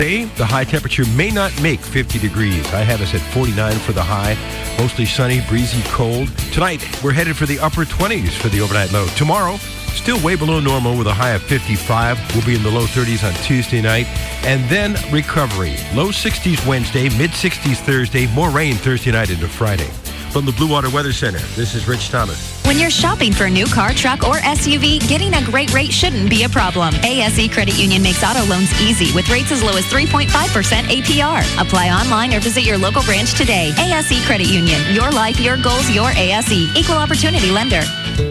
Today, the high temperature may not make 50 degrees. I have us at 49 for the high. Mostly sunny, breezy, cold. Tonight, we're headed for the upper 20s for the overnight low. Tomorrow, still way below normal with a high of 55. We'll be in the low 30s on Tuesday night. And then recovery. Low 60s Wednesday, mid-60s Thursday. More rain Thursday night into Friday. From the Blue Water Weather Center, this is Rich Thomas. When you're shopping for a new car, truck, or SUV, getting a great rate shouldn't be a problem. ASE Credit Union makes auto loans easy with rates as low as 3.5% APR. Apply online or visit your local branch today. ASE Credit Union. Your life, your goals, your ASE. Equal opportunity lender.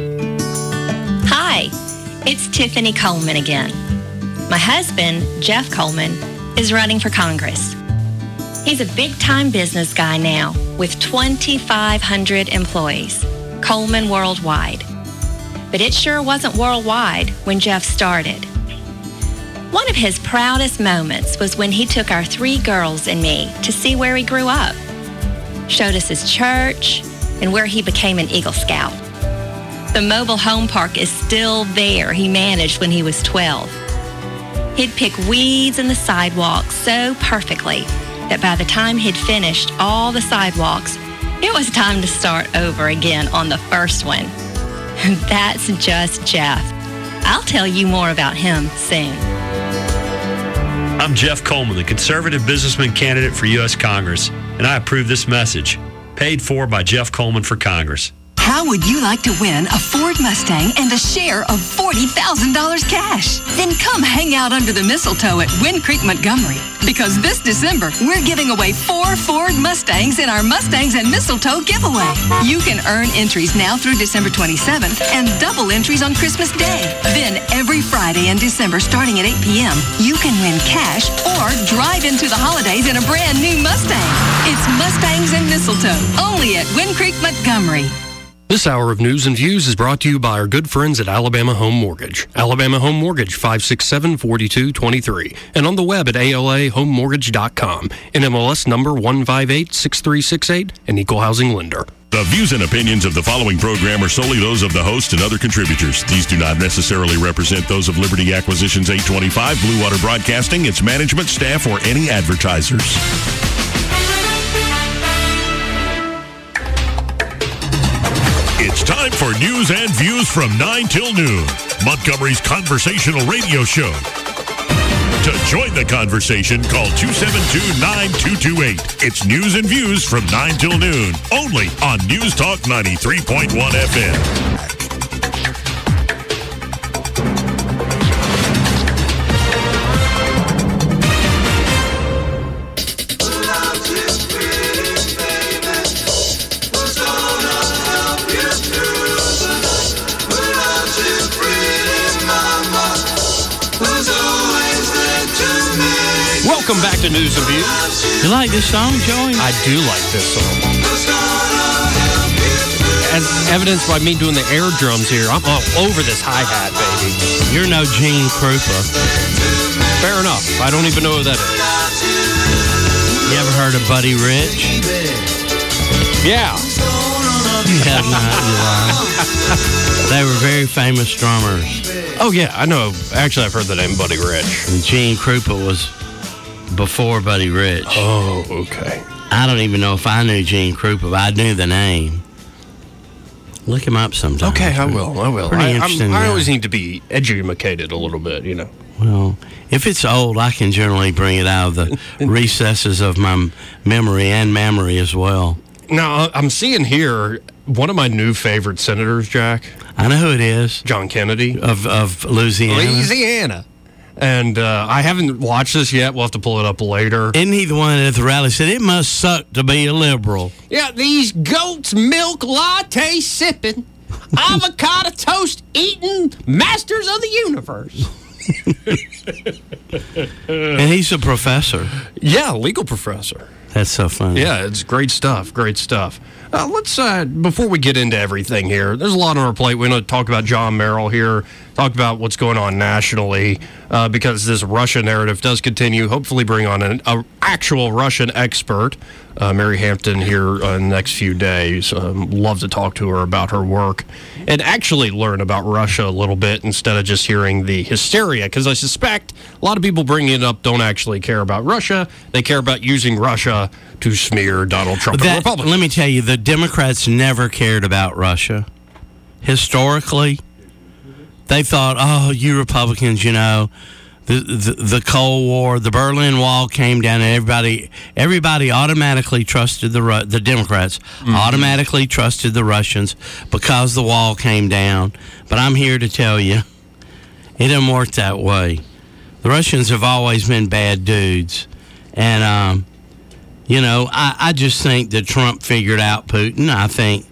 Hi, it's Tiffany Coleman again. My husband, Jeff Coleman, is running for Congress. He's a big-time business guy now with 2,500 employees, Coleman Worldwide. But it sure wasn't worldwide when Jeff started. One of his proudest moments was when he took our 3 girls and me to see where he grew up, showed us his church, and where he became an Eagle Scout. The mobile home park is still there he managed when he was 12. He'd pick weeds in the sidewalk so perfectly that by the time he'd finished all the sidewalks, it was time to start over again on the first one. That's just Jeff. I'll tell you more about him soon. I'm Jeff Coleman, the conservative businessman candidate for U.S. Congress, and I approve this message. Paid for by Jeff Coleman for Congress. How would you like to win a Ford Mustang and a share of $40,000 cash? Then come hang out under the mistletoe at Wind Creek, Montgomery. Because this December, we're giving away 4 Ford Mustangs in our Mustangs and Mistletoe giveaway. You can earn entries now through December 27th and double entries on Christmas Day. Then every Friday in December, starting at 8 p.m., you can win cash or drive into the holidays in a brand new Mustang. It's Mustangs and Mistletoe, only at Wind Creek, Montgomery. This hour of News and Views is brought to you by our good friends at Alabama Home Mortgage. Alabama Home Mortgage, 567-4223. And on the web at alahomemortgage.com. NMLS number 1586368, an equal housing lender. The views and opinions of the following program are solely those of the host and other contributors. These do not necessarily represent those of Liberty Acquisitions 825, Blue Water Broadcasting, its management, staff, or any advertisers. It's time for News and Views from 9 till noon, Montgomery's conversational radio show. To join the conversation, call 272-9228. It's News and Views from 9 till noon, only on News Talk 93.1 FM. Welcome back to News and Views. You like this song, Joey? I do like this song. As evidenced by me doing the air drums here, I'm all over this hi-hat, baby. You're no Gene Krupa. Fair enough. I don't even know who that is. You ever heard of Buddy Rich? Yeah. You have not, you lie. They were very famous drummers. Oh, yeah, I know. Actually, I've heard the name Buddy Rich. And Gene Krupa was before Buddy Rich. Oh, okay. I don't even know if I knew Gene Krupa, but I knew the name. Look him up sometime. Okay, I will. Pretty interesting. I always need to be educated a little bit, you know. Well, if it's old, I can generally bring it out of the recesses of my memory and mammary as well. Now, I'm seeing here one of my new favorite senators, Jack. I know who it is. John Kennedy. Of Louisiana. And I haven't watched this yet. We'll have to pull it up later. Isn't he the one at the rally said, it must suck to be a liberal? Yeah, these goat's milk latte sipping, avocado toast eating masters of the universe. And he's a professor. Yeah, legal professor. That's so funny. Yeah, it's great stuff. Great stuff. Let's, before we get into everything here, there's a lot on our plate. We're going to talk about John Merrill here, talk about what's going on nationally. because this Russia narrative does continue. Hopefully bring on an actual Russian expert, Mary Hampton, here in the next few days. Love to talk to her about her work and actually learn about Russia a little bit instead of just hearing the hysteria, because I suspect a lot of people bringing it up don't actually care about Russia. They care about using Russia to smear Donald Trump and the Republicans. Let me tell you, the Democrats never cared about Russia. Historically, they thought, oh, you Republicans, the Cold War, the Berlin Wall came down, and everybody automatically trusted the Democrats, automatically trusted the Russians because the wall came down. But I'm here to tell you, it didn't work that way. The Russians have always been bad dudes. And, I just think that Trump figured out Putin. I think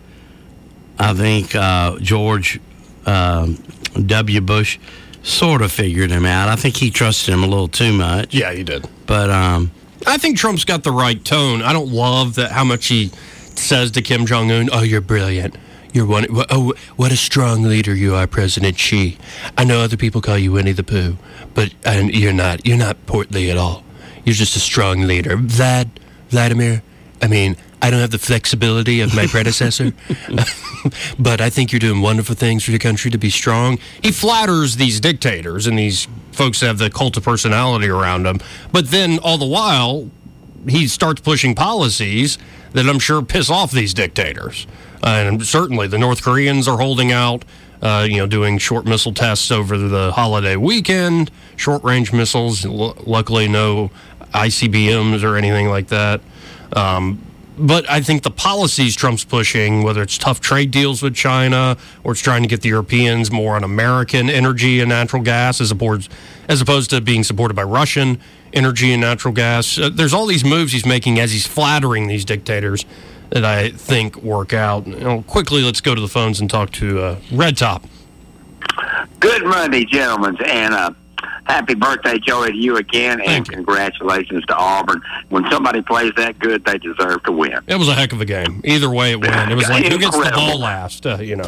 George W. Bush sort of figured him out. I think he trusted him a little too much. Yeah, he did. But I think Trump's got the right tone. I don't love that how much he says to Kim Jong-un, oh, you're brilliant. You're one. Oh, what a strong leader you are, President Xi. I know other people call you Winnie the Pooh, but you're not. You're not portly at all. You're just a strong leader. Vladimir, I mean, I don't have the flexibility of my predecessor, but I think you're doing wonderful things for the country to be strong. He flatters these dictators and these folks that have the cult of personality around them, but then all the while, he starts pushing policies that I'm sure piss off these dictators. And certainly the North Koreans are holding out, doing short missile tests over the holiday weekend, short-range missiles, luckily no ICBMs or anything like that. But I think the policies Trump's pushing, whether it's tough trade deals with China or it's trying to get the Europeans more on American energy and natural gas as opposed to being supported by Russian energy and natural gas. There's all these moves he's making as he's flattering these dictators that I think work out. Quickly, let's go to the phones and talk to Red Top. Good Monday, gentlemen, and happy birthday, Joey, to you again, and congratulations to Auburn. When somebody plays that good, they deserve to win. It was a heck of a game. Either way, it won. It was like, who gets the ball last, Yeah,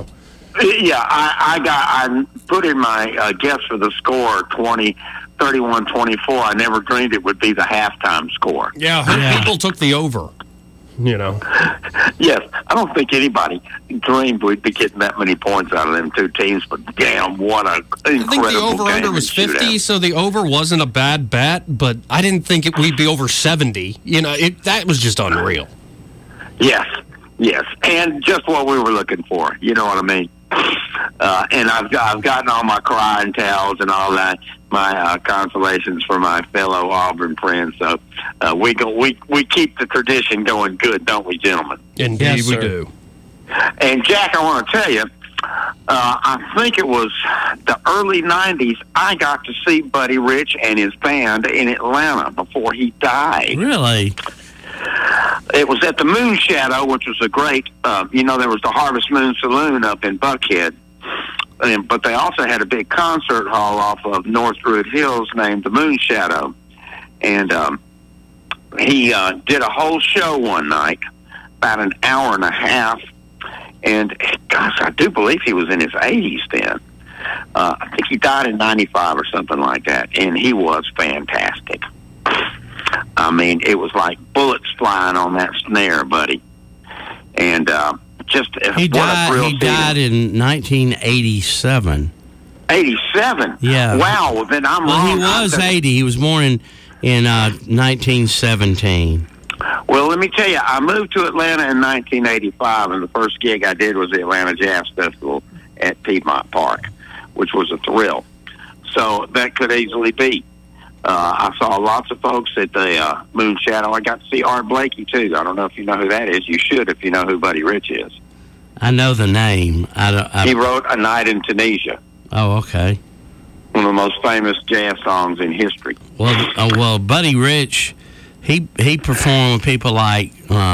I put in my guess for the score, 31-24. I never dreamed it would be the halftime score. Yeah, people took the over. Yes, I don't think anybody dreamed we'd be getting that many points out of them two teams, but damn, what an incredible game. I think the over-under was 50, so the over wasn't a bad bet, but I didn't think we'd be over 70. That was just unreal. Yes, and just what we were looking for, you know what I mean? And I've gotten all my crying towels and all that, my consolations for my fellow Auburn friends. So we keep the tradition going good, don't we, gentlemen? Indeed, yes, we do. And Jack, I want to tell you, I think it was the early '90s. I got to see Buddy Rich and his band in Atlanta before he died. Really? It was at the Moon Shadow, which was a great, there was the Harvest Moon Saloon up in Buckhead. But they also had a big concert hall off of North Druid Hills named the Moon Shadow. And he did a whole show one night, about an hour and a half. And, gosh, I do believe he was in his 80s then. I think he died in 95 or something like that. And he was fantastic. I mean, it was like bullets flying on that snare, buddy. And he died in 1987. 87? Yeah. Wow, well, then I'm wrong. He was 80. He was born in 1917. Well, let me tell you, I moved to Atlanta in 1985, and the first gig I did was the Atlanta Jazz Festival at Piedmont Park, which was a thrill. So that could easily be. I saw lots of folks at the Moon Shadow. I got to see Art Blakey, too. I don't know if you know who that is. You should if you know who Buddy Rich is. I know the name. He wrote A Night in Tunisia. Oh, okay. One of the most famous jazz songs in history. Well, Buddy Rich, he performed with people like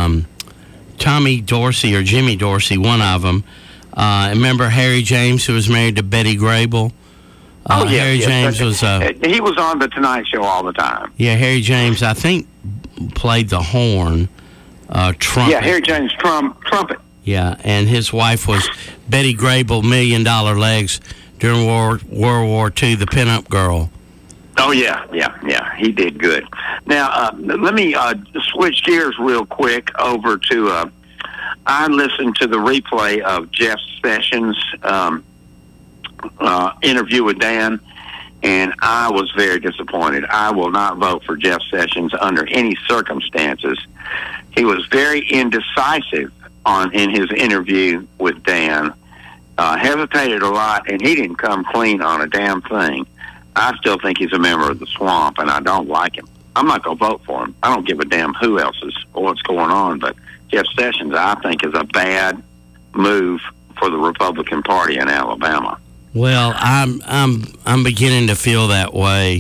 Tommy Dorsey or Jimmy Dorsey, one of them. Remember Harry James, who was married to Betty Grable? Harry James was... he was on The Tonight Show all the time. Yeah, Harry James, I think, played the horn, trumpet. Yeah, Harry James trumpet. Yeah, and his wife was Betty Grable, $1 Million Legs, during World War II, the pinup girl. Oh, yeah. He did good. Now, let me switch gears real quick over to, I listened to the replay of Jeff Sessions' interview with Dan, and I was very disappointed. I will not vote for Jeff Sessions under any circumstances. He was very indecisive in his interview with Dan, hesitated a lot, and he didn't come clean on a damn thing. I still think he's a member of the swamp, and I don't like him. I'm not going to vote for him. I don't give a damn who else is or what's going on, but Jeff Sessions, I think, is a bad move for the Republican Party in Alabama. Well, I'm beginning to feel that way.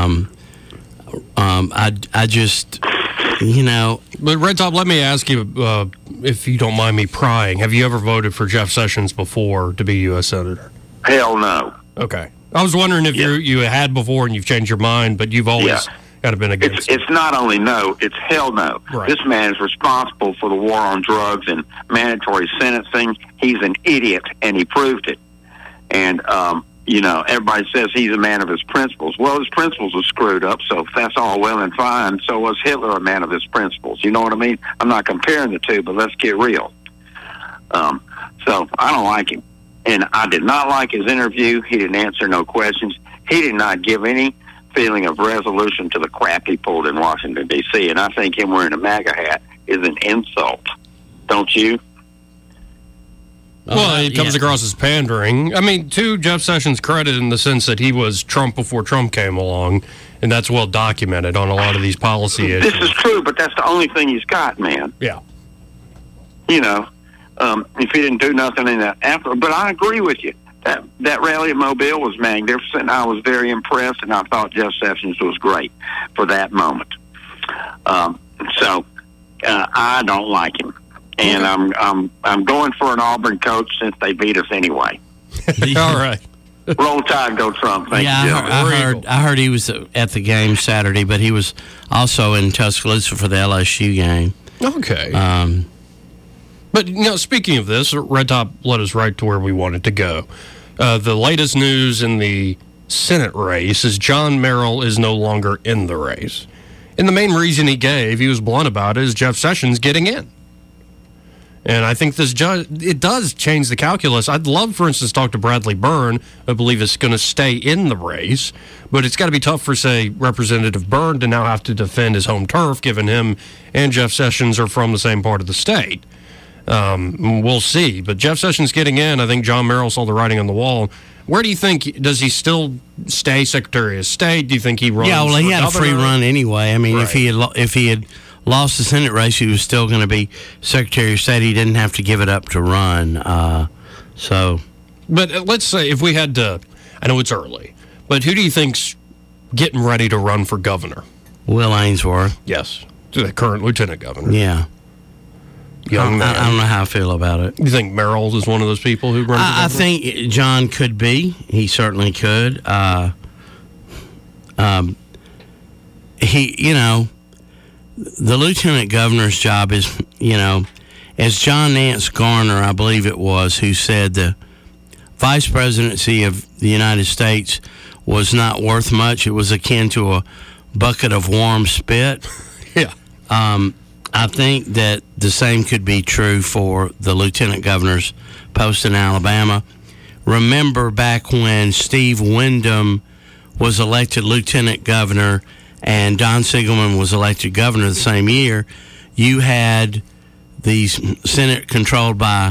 I just, But Red Top, let me ask you, if you don't mind me prying, have you ever voted for Jeff Sessions before to be U.S. Senator? Hell no. Okay. I was wondering if you had before and you've changed your mind, but you've always kind of been against it. It's not only no, it's hell no. Right. This man is responsible for the war on drugs and mandatory sentencing. He's an idiot, and he proved it. And, everybody says he's a man of his principles. Well, his principles are screwed up, so if that's all well and fine, so was Hitler a man of his principles. You know what I mean? I'm not comparing the two, but let's get real. So I don't like him. And I did not like his interview. He didn't answer no questions. He did not give any feeling of resolution to the crap he pulled in Washington, D.C., and I think him wearing a MAGA hat is an insult. Don't you? Well, it comes across as pandering. I mean, to Jeff Sessions' credit in the sense that he was Trump before Trump came along, and that's well documented on a lot of these policy issues. This is true, but that's the only thing he's got, man. Yeah. If he didn't do nothing in that after, but I agree with you. That rally at Mobile was magnificent. I was very impressed, and I thought Jeff Sessions was great for that moment. So I don't like him, and I'm going for an Auburn coach since they beat us anyway. All right. Roll Tide, go Trump. Thank you. I heard he was at the game Saturday, but he was also in Tuscaloosa for the LSU game. Okay. But, speaking of this, Red Top led us right to where we wanted to go. The latest news in the Senate race is John Merrill is no longer in the race. And the main reason he was blunt about it, is Jeff Sessions getting in. And I think it does change the calculus. I'd love, for instance, to talk to Bradley Byrne. I believe it's going to stay in the race. But it's got to be tough for, say, Representative Byrne to now have to defend his home turf, given him and Jeff Sessions are from the same part of the state. We'll see. But Jeff Sessions getting in, I think John Merrill saw the writing on the wall. Where do you think, does he still stay Secretary of State? Do you think he runs? Yeah, well, he had a free run anyway. I mean, right. if he had lost the Senate race, he was still going to be Secretary of State. He didn't have to give it up to run. But let's say if we had to, I know it's early, but who do you think's getting ready to run for governor? Will Ainsworth. Yes, the current lieutenant governor. Yeah. Young man. I don't know how I feel about it. You think Merrill is one of those people who runs? I think John could be. He certainly could. The lieutenant governor's job is, as John Nance Garner, I believe it was, who said the vice presidency of the United States was not worth much. It was akin to a bucket of warm spit. Yeah. I think that the same could be true for the lieutenant governor's post in Alabama. Remember back when Steve Windham was elected lieutenant governor and Don Siegelman was elected governor the same year, you had the Senate controlled by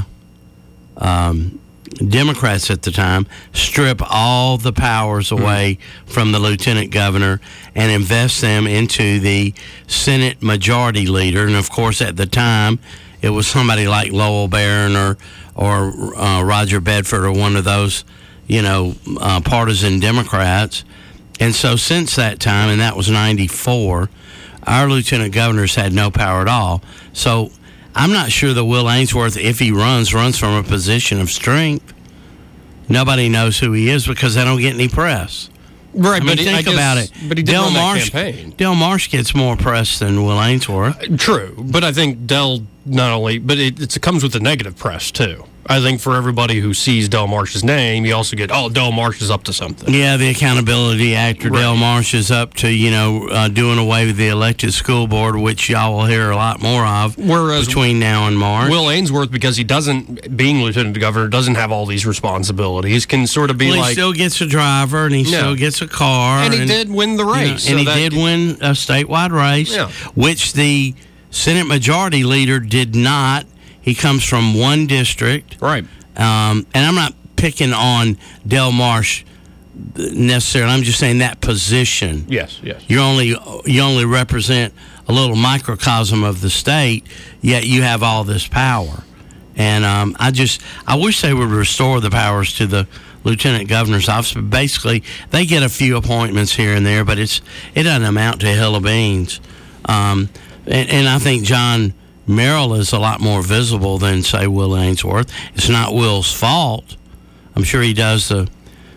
Democrats at the time strip all the powers away from the lieutenant governor and invest them into the Senate majority leader. And of course, at the time, it was somebody like Lowell Barron or Roger Bedford or one of those, partisan Democrats. And so since that time, and that was 94, our lieutenant governors had no power at all. So I'm not sure that Will Ainsworth, if he runs from a position of strength. Nobody knows who he is because they don't get any press. Right, but think about it. But he did run that campaign. Del Marsh gets more press than Will Ainsworth. True, but I think Del not only, but it comes with the negative press too. I think for everybody who sees Del Marsh's name, you also get, Del Marsh is up to something. Yeah, the Accountability Act, or Del Marsh is up to, doing away with the elected school board, which y'all will hear a lot more of between now and March. Will Ainsworth, because he doesn't, being lieutenant governor, doesn't have all these responsibilities, can sort of be he still gets a driver, and he still gets a car. And he did win the race. And he did win a statewide race, which the Senate Majority Leader did not. He comes from one district. Right. And I'm not picking on Del Marsh necessarily. I'm just saying that position. Yes. You only represent a little microcosm of the state, yet you have all this power. And I wish they would restore the powers to the lieutenant governor's office. But basically, they get a few appointments here and there, but it doesn't amount to a hill of beans. And I think John Merrill is a lot more visible than, say, Will Ainsworth. It's not Will's fault. I'm sure he does the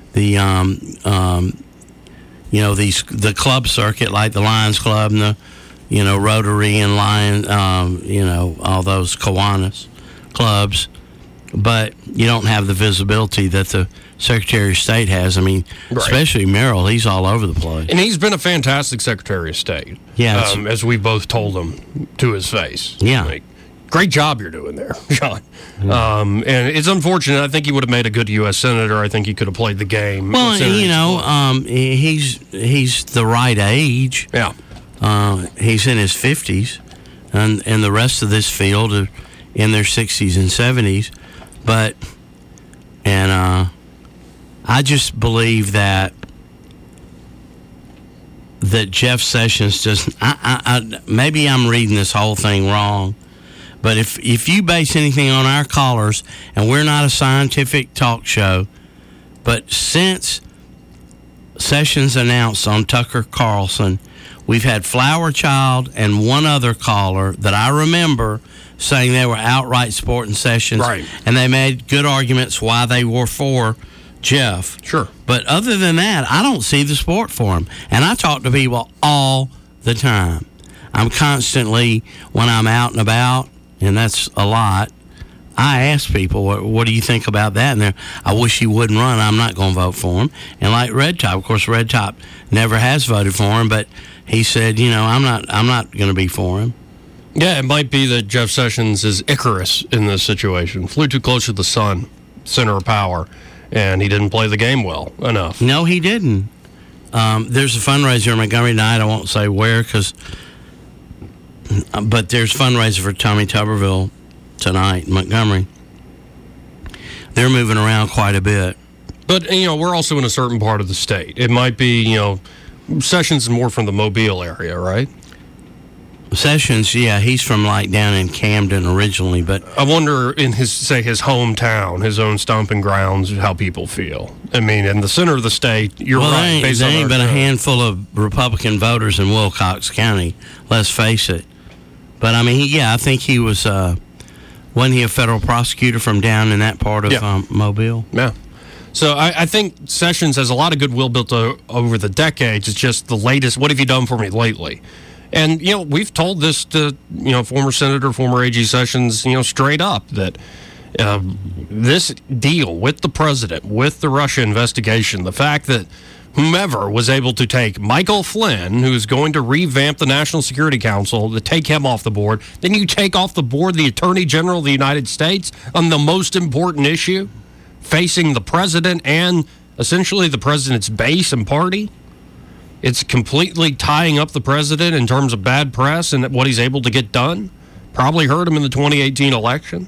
club circuit, like the Lions Club and the Rotary and Lion, all those Kiwanis clubs. But you don't have the visibility that the Secretary of State has. I mean, especially Merrill, he's all over the place. And he's been a fantastic Secretary of State. Yeah. As we both told him to his face. Yeah. Great job you're doing there, John. And it's unfortunate. I think he would have made a good U.S. Senator. I think he could have played the game. Well, he's the right age. Yeah. He's in his 50s, and the rest of this field are in their 60s and 70s. But, I just believe that Jeff Sessions doesn't. Maybe I'm reading this whole thing wrong, but if you base anything on our callers, and we're not a scientific talk show, but since Sessions announced on Tucker Carlson, we've had Flower Child and one other caller that I remember saying they were outright supporting Sessions, and they made good arguments why they were for Jeff. Sure. But other than that, I don't see the support for him. And I talk to people all the time. I'm constantly, when I'm out and about, and that's a lot, I ask people, what do you think about that? And I wish he wouldn't run. I'm not going to vote for him. And like Red Top, of course, Red Top never has voted for him, but he said, I'm not going to be for him. Yeah, it might be that Jeff Sessions is Icarus in this situation. Flew too close to the sun, center of power, and he didn't play the game well enough. No, he didn't. There's a fundraiser in Montgomery tonight. I won't say where, but there's a fundraiser for Tommy Tuberville tonight in Montgomery. They're moving around quite a bit. But, we're also in a certain part of the state. It might be, Sessions is more from the Mobile area, right? Sessions, yeah, he's from down in Camden originally, but I wonder in his hometown, his own stomping grounds, how people feel. I mean, in the center of the state, you're right. There ain't been a handful of Republican voters in Wilcox County, let's face it. But I mean, I think he was, wasn't he a federal prosecutor from down in that part of Mobile? Yeah. So I think Sessions has a lot of goodwill built over the decades. It's just the latest, what have you done for me lately? And, we've told this to, former Senator, former AG Sessions, straight up that this deal with the president, with the Russia investigation, the fact that whomever was able to take Michael Flynn, who's going to revamp the National Security Council, to take him off the board, then you take off the board the Attorney General of the United States on the most important issue, facing the president and essentially the president's base and party. It's completely tying up the president in terms of bad press and what he's able to get done. Probably hurt him in the 2018 election.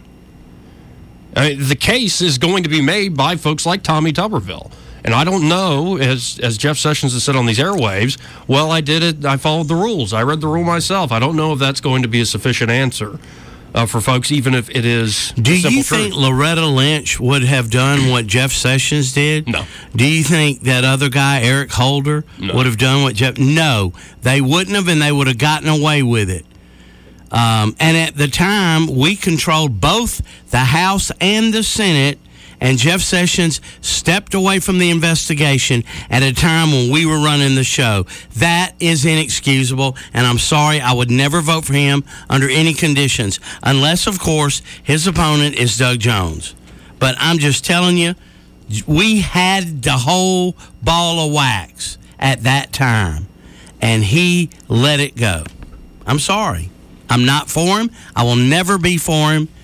The case is going to be made by folks like Tommy Tuberville. And I don't know, as Jeff Sessions has said on these airwaves, well, I did it, I followed the rules, I read the rule myself. I don't know if that's going to be a sufficient answer for folks, even if it is Do you think Loretta Lynch would have done what Jeff Sessions did? No. Do you think that other guy, Eric Holder, would have done what Jeff... No, they wouldn't have, and they would have gotten away with it. And at the time, we controlled both the House and the Senate, and Jeff Sessions stepped away from the investigation at a time when we were running the show. That is inexcusable, and I'm sorry, I would never vote for him under any conditions, unless, of course, his opponent is Doug Jones. But I'm just telling you, we had the whole ball of wax at that time, and he let it go. I'm sorry. I'm not for him. I will never be for him.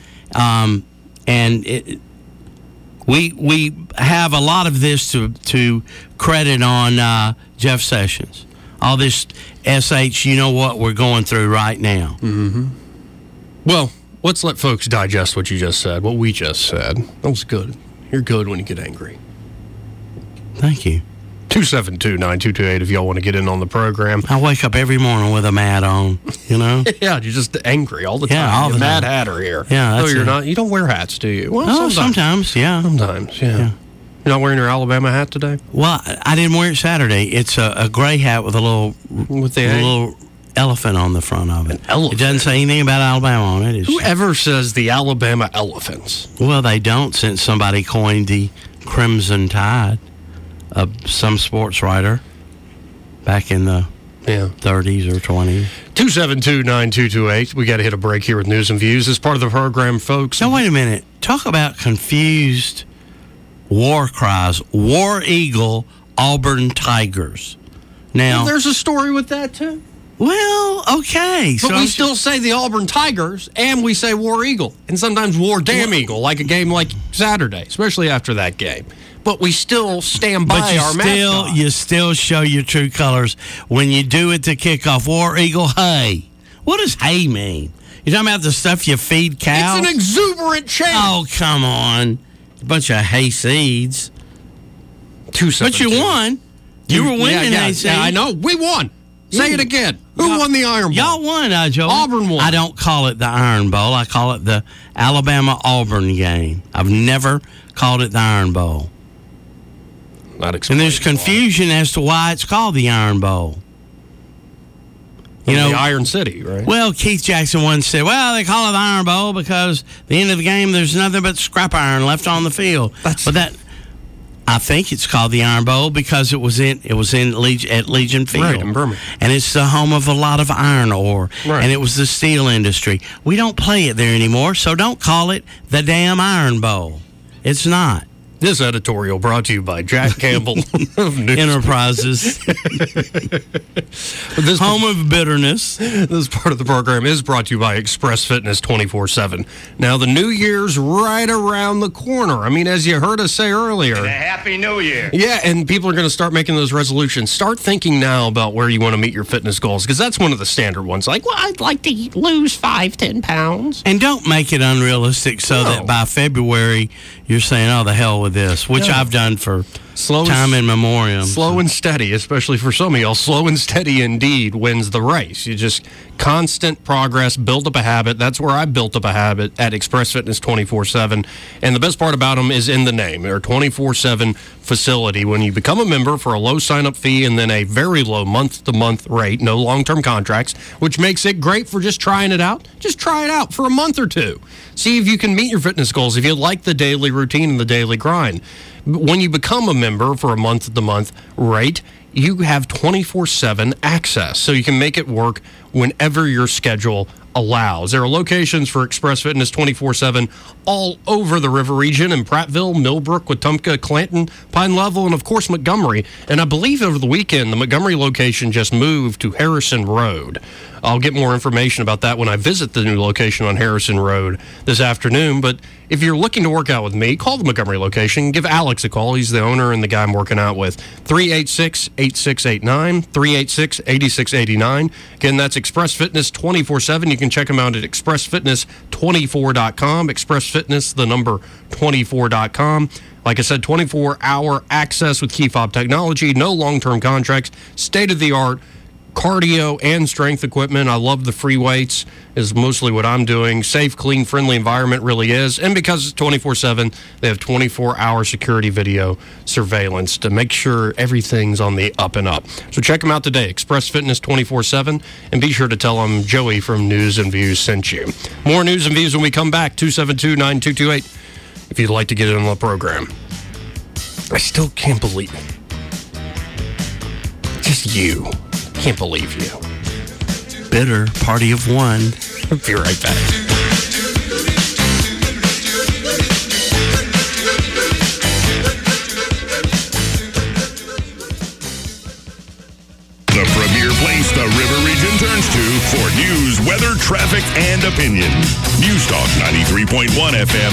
We have a lot of this to credit on Jeff Sessions. All this you know what we're going through right now. Mm-hmm. Well, let's let folks digest what you just said, what we just said. That was good. You're good when you get angry. Thank you. 272-9228 if y'all want to get in on the program. I wake up every morning with a mad on, you know? Yeah, you're just angry all the time. Yeah, all the Mad time. Hatter here. Yeah, that's you're it. not. You don't wear hats, do you? Well, sometimes, yeah. Sometimes, yeah. You're not wearing your Alabama hat today? Well, I didn't wear it Saturday. It's a gray hat with a little elephant on the front of it. An elephant? It doesn't say anything about Alabama on it. Whoever says the Alabama Elephants? Well, they don't, since somebody coined the Crimson Tide. Some sports writer back in the 30s or 20s. 272-9228. We got to hit a break here with News and Views. As part of the program, folks. Now, wait a minute. Talk about confused war cries. War Eagle, Auburn Tigers. Now, there's a story with that, too. Well, okay. But we still say the Auburn Tigers, and we say War Eagle, and sometimes War Damn Eagle, like a game like Saturday, especially after that game. But we still stand by our mascot. You still show your true colors when you do it to kick off. War Eagle, hay. What does hay mean? You talking about the stuff you feed cows? It's an exuberant chant. Oh, come on. A bunch of hay seeds. 272. But you won. You were winning hay seeds. Yeah, I know. We won. Say it again. Who won the Iron Bowl? Y'all won, Joe. Auburn won. I don't call it the Iron Bowl. I call it the Alabama-Auburn game. I've never called it the Iron Bowl. And there's confusion as to why it's called the Iron Bowl. You know, the Iron City, right? Well, Keith Jackson once said, well, they call it the Iron Bowl because at the end of the game there's nothing but scrap iron left on the field. I think it's called the Iron Bowl because it was in at Legion Field. Right, in Birmingham. And it's the home of a lot of iron ore. Right. And it was the steel industry. We don't play it there anymore, so don't call it the damn Iron Bowl. It's not. This editorial brought to you by Jack Campbell of News Enterprises. Home of bitterness. This part of the program is brought to you by Express Fitness 24/7. Now, the New Year's right around the corner. I mean, as you heard us say earlier. And a Happy New Year. Yeah, and people are going to start making those resolutions. Start thinking now about where you want to meet your fitness goals, because that's one of the standard ones. Like, well, I'd like to lose 5-10 pounds. And don't make it unrealistic so that by February you're saying, oh, the hell with this, which I've done for time in memoriam. Slow and steady, especially for some of y'all. Slow and steady indeed wins the race. You just constant progress, build up a habit. That's where I built up a habit at Express Fitness 24/7. And the best part about them is in the name. They're a 24/7 facility. When you become a member for a low sign-up fee and then a very low month-to-month rate, no long-term contracts, which makes it great for just trying it out. Just try it out for a month or two. See if you can meet your fitness goals, if you like the daily routine and the daily grind. When you become a member for a month-to-month rate, you have 24/7 access, so you can make it work whenever your schedule allows. There are locations for Express Fitness 24/7 all over the river region in Prattville, Millbrook, Wetumpka, Clanton, Pine Level, and of course Montgomery. And I believe over the weekend, the Montgomery location just moved to Harrison Road. I'll get more information about that when I visit the new location on Harrison Road this afternoon. But if you're looking to work out with me, call the Montgomery location. Give Alex a call. He's the owner and the guy I'm working out with. 386-8689, 386-8689. Again, that's Express Fitness 24/7. You can check them out at expressfitness24.com. Express Fitness, the number 24.com. Like I said, 24-hour access with key fob technology, no long-term contracts, state-of-the-art cardio and strength equipment. I love the free weights is mostly what I'm doing. Safe, clean, friendly environment really is. And because it's 24/7, they have 24-hour security video surveillance to make sure everything's on the up and up. So check them out today, Express Fitness 24/7, and be sure to tell them Joey from News and Views sent you. More News and Views when we come back, 272-9228, if you'd like to get in on the program. I still can't believe it. Just you. Can't believe you. Bitter party of one. I'll be right back. for news, weather, traffic, and opinion. News Talk 93.1 FM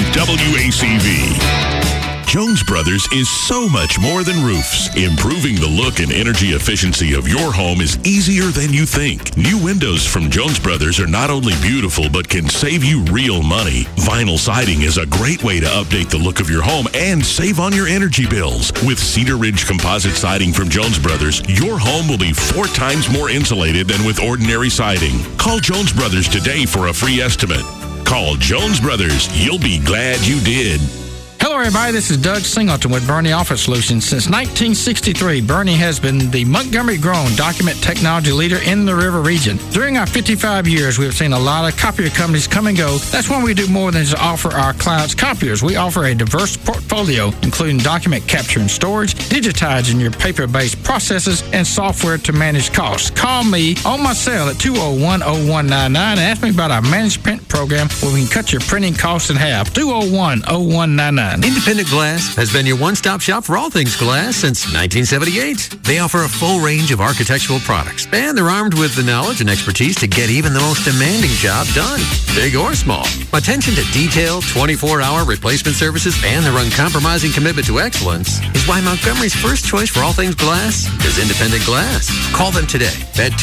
WACV. Jones Brothers is so much more than roofs. Improving the look and energy efficiency of your home is easier than you think. New windows from Jones Brothers are not only beautiful, but can save you real money. Vinyl siding is a great way to update the look of your home and save on your energy bills. With Cedar Ridge composite siding from Jones Brothers, your home will be 4 times more insulated than with ordinary siding. Call Jones Brothers today for a free estimate. Call Jones Brothers. You'll be glad you did. Hello, everybody. This is Doug Singleton with Bernie Office Solutions. Since 1963, Bernie has been the Montgomery-grown document technology leader in the river region. During our 55 years, we have seen a lot of copier companies come and go. That's why we do more than just offer our clients copiers. We offer a diverse portfolio, including document capture and storage, digitizing your paper-based processes, and software to manage costs. Call me on my cell at 201-0199 and ask me about our managed print program where we can cut your printing costs in half. 201-0199. Independent Glass has been your one-stop shop for all things glass since 1978. They offer a full range of architectural products, and they're armed with the knowledge and expertise to get even the most demanding job done, big or small. Attention to detail, 24-hour replacement services, and their uncompromising commitment to excellence is why Montgomery's first choice for all things glass is Independent Glass. Call them today at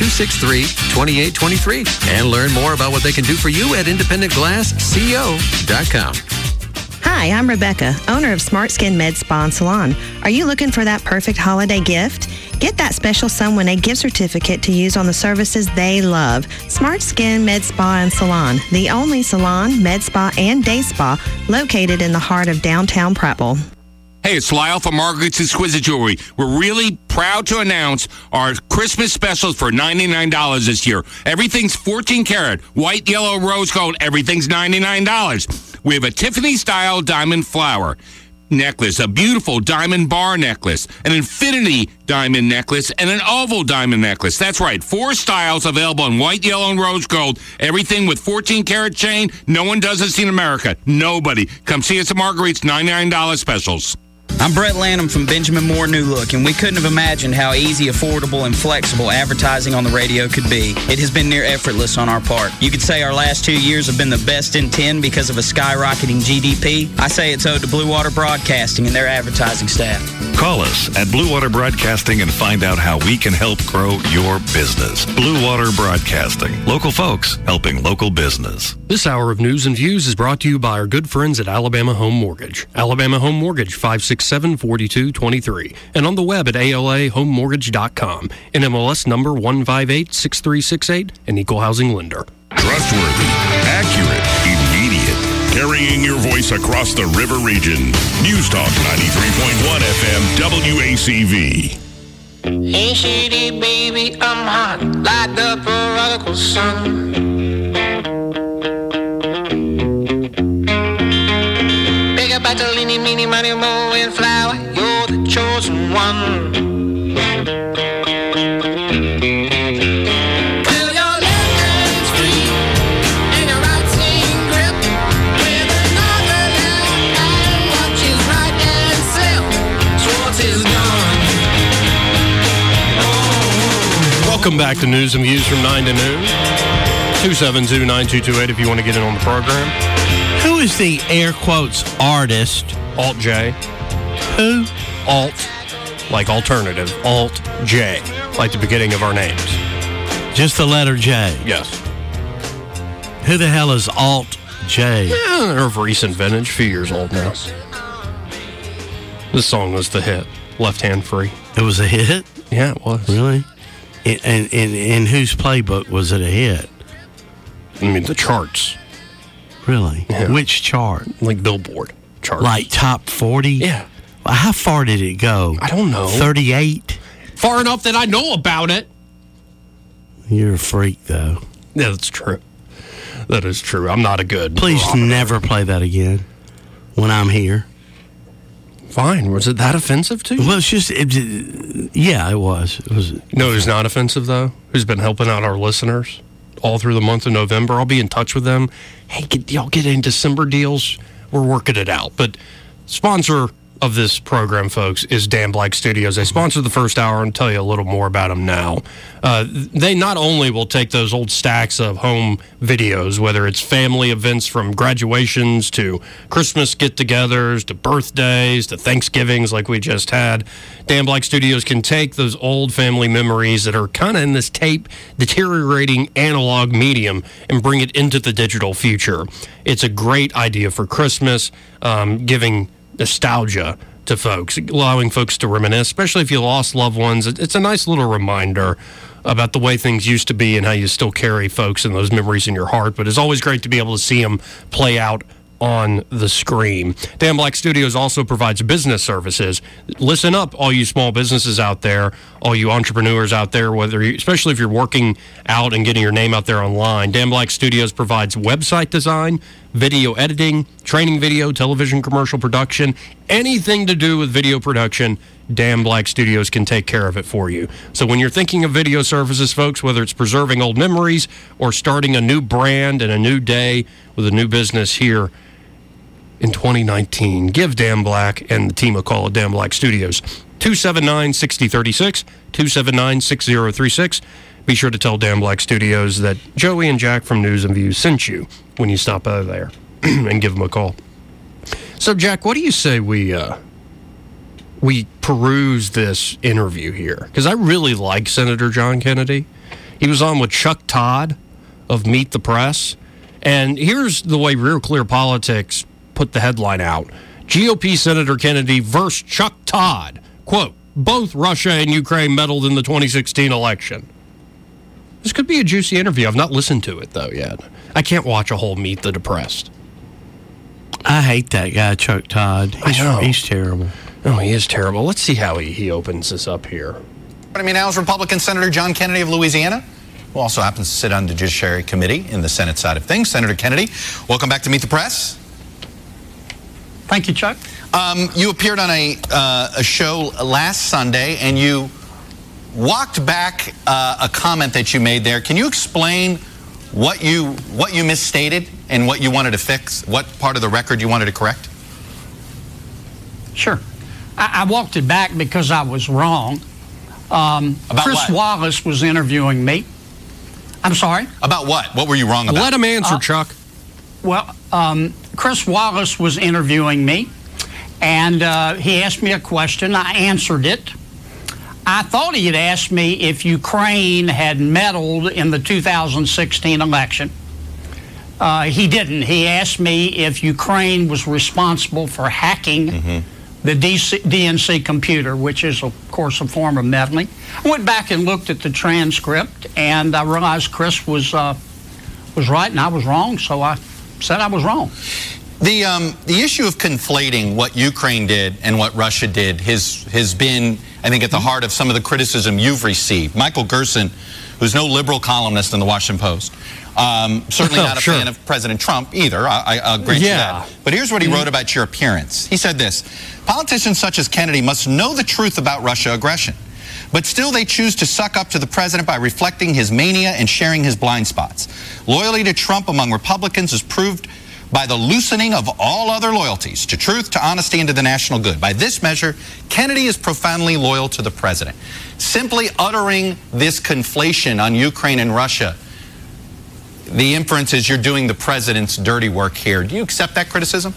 263-2823 and learn more about what they can do for you at independentglassco.com. Hi, I'm Rebecca, owner of Smart Skin Med Spa and Salon. Are you looking for that perfect holiday gift? Get that special someone a gift certificate to use on the services they love. Smart Skin Med Spa and Salon, the only salon, med spa, and day spa located in the heart of downtown Prattville. Hey, it's Lyle from Margaret's Exquisite Jewelry. We're really proud to announce our Christmas specials for $99 this year. Everything's 14 karat, white, yellow, rose gold. Everything's $99. We have a Tiffany-style diamond flower necklace, a beautiful diamond bar necklace, an infinity diamond necklace, and an oval diamond necklace. That's right, 4 styles available in white, yellow, and rose gold. Everything with 14 karat chain. No one does this in America. Nobody. Come see us at Marguerite's $99 specials. I'm Brett Lanham from Benjamin Moore New Look, and we couldn't have imagined how easy, affordable, and flexible advertising on the radio could be. It has been near effortless on our part. You could say our last 2 years have been the best in 10 because of a skyrocketing GDP. I say it's owed to Blue Water Broadcasting and their advertising staff. Call us at Blue Water Broadcasting and find out how we can help grow your business. Blue Water Broadcasting. Local folks helping local business. This hour of News and Views is brought to you by our good friends at Alabama Home Mortgage. Alabama Home Mortgage, 567-4223. And on the web at alahomemortgage.com. NMLS number 1586368, an equal housing lender. Trustworthy, accurate, immediate. Carrying your voice across the river region. News Talk 93.1 FM WACV. Hey, shady baby, I'm hot like the prodigal son. Big up Catalini, meeny, money, mo, and flower. You're the chosen one. Welcome back to News and Views from 9 to noon. 272-9228 if you want to get in on the program. Who is the air quotes artist? Alt J. Who? Alt, like alternative. Alt J, like the beginning of our names. Just the letter J? Yes. Who the hell is Alt J? Yeah, they're of recent vintage, a few years old now. This song was the hit, Left Hand Free. It was a hit? Yeah, it was. Really? In whose playbook was it a hit? I mean, the charts. Really? Yeah. Which chart? Like Billboard chart. Like top 40? Yeah. Well, how far did it go? I don't know. 38? Far enough that I know about it. You're a freak, though. Yeah, that's true. That is true. I'm not a good... Please never play that again when I'm here. Fine. Was it that offensive to you? Well, it's just... yeah, it was. No, it's not offensive, though. Who's been helping out our listeners all through the month of November. I'll be in touch with them. Hey, y'all get any December deals? We're working it out. But sponsor of this program, folks, is Dan Black Studios. They sponsor the first hour, and tell you a little more about them now. They not only will take those old stacks of home videos, whether it's family events from graduations to Christmas get-togethers to birthdays to Thanksgivings like we just had, Dan Black Studios can take those old family memories that are kind of in this tape deteriorating analog medium and bring it into the digital future. It's a great idea for Christmas, giving nostalgia to folks, allowing folks to reminisce, especially if you lost loved ones. It's a nice little reminder about the way things used to be and how you still carry folks and those memories in your heart. But it's always great to be able to see them play out on the screen. Dan Black Studios also provides business services. Listen up, all you small businesses out there, all you entrepreneurs out there, especially if you're working out and getting your name out there online. Dan Black Studios provides website design, video editing, training video, television commercial production, anything to do with video production. Dan Black Studios can take care of it for you. So when you're thinking of video services, folks, whether it's preserving old memories or starting a new brand and a new day with a new business here in 2019, give Dan Black and the team a call at Dan Black Studios. 279-6036, 279-6036. Be sure to tell Dan Black Studios that Joey and Jack from News and Views sent you when you stop by there and give them a call. So, Jack, what do you say we peruse this interview here? Because I really like Senator John Kennedy. He was on with Chuck Todd of Meet the Press. And here's the way Real Clear Politics put the headline out. GOP Senator Kennedy versus Chuck Todd. Quote, both Russia and Ukraine meddled in the 2016 election. This could be a juicy interview. I've not listened to it, though, yet. I can't watch a whole Meet the Depressed. I hate that guy, Chuck Todd. He's terrible. Oh, he is terrible. Let's see how he opens this up here. Joining me now is Republican Senator John Kennedy of Louisiana, who also happens to sit on the Judiciary Committee in the Senate side of things. Senator Kennedy, welcome back to Meet the Press. Thank you, Chuck. You appeared on a show last Sunday, and you walked back a comment that you made there. Can you explain what you misstated and what you wanted to fix? What part of the record you wanted to correct? Sure. I walked it back because I was wrong. About Chris what? Wallace was interviewing me. I'm sorry? About what? What were you wrong about? Let him answer, Chuck. Well, Chris Wallace was interviewing me, and he asked me a question. I answered it. I thought he had asked me if Ukraine had meddled in the 2016 election. He didn't. He asked me if Ukraine was responsible for hacking the DNC computer, which is, of course, a form of meddling. I went back and looked at the transcript, and I realized Chris was right and I was wrong, so I said I was wrong. The issue of conflating what Ukraine did and what Russia did has been, I think, at the heart of some of the criticism you've received. Michael Gerson, who's no liberal columnist in the Washington Post, certainly not a fan of President Trump either, I'll grant you that. But here's what he wrote about your appearance. He said this: politicians such as Kennedy must know the truth about Russia aggression, but still they choose to suck up to the president by reflecting his mania and sharing his blind spots. Loyalty to Trump among Republicans is proved by the loosening of all other loyalties to truth, to honesty, and to the national good. By this measure, Kennedy is profoundly loyal to the president. Simply uttering this conflation on Ukraine and Russia, the inference is you're doing the president's dirty work here. Do you accept that criticism?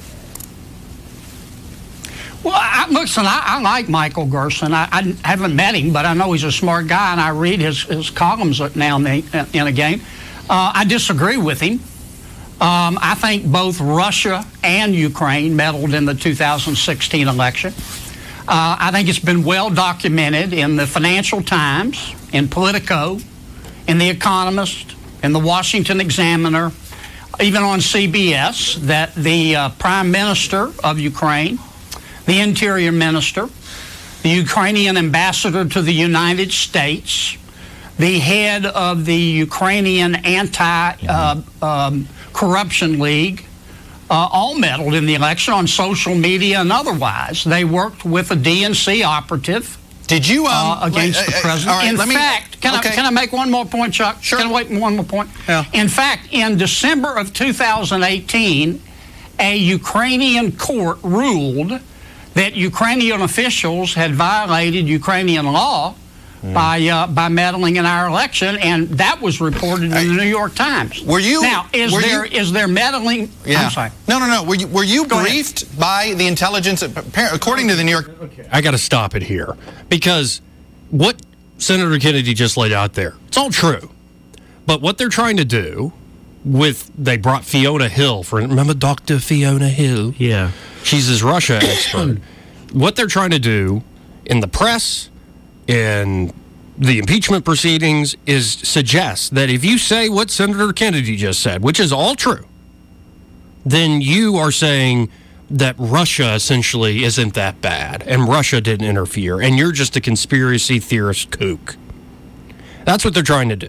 Well, listen, I like Michael Gerson. I haven't met him, but I know he's a smart guy, and I read his columns now and again. I disagree with him. I think both Russia and Ukraine meddled in the 2016 election. I think it's been well documented in the Financial Times, in Politico, in The Economist, in the Washington Examiner, even on CBS, that the Prime Minister of Ukraine, the Interior Minister, the Ukrainian ambassador to the United States, the head of the Ukrainian Anti-Corruption League, all meddled in the election on social media and otherwise. They worked with a DNC operative. Did you against the president? Right, in fact, can I make one more point, Chuck? Sure. Can I make one more point? Yeah. In fact, in December of 2018, a Ukrainian court ruled that Ukrainian officials had violated Ukrainian law by meddling in our election, and that was reported in the New York Times. Were you now? Is there meddling? Yeah. I'm sorry. No. Were you briefed by the intelligence? According to the New York. I got to stop it here because what Senator Kennedy just laid out there, it's all true. But what they're trying to do they brought Fiona Hill remember Dr. Fiona Hill? Yeah. She's his Russia expert. What they're trying to do in the press, in the impeachment proceedings, is suggest that if you say what Senator Kennedy just said, which is all true, then you are saying that Russia essentially isn't that bad and Russia didn't interfere and you're just a conspiracy theorist kook. That's what they're trying to do.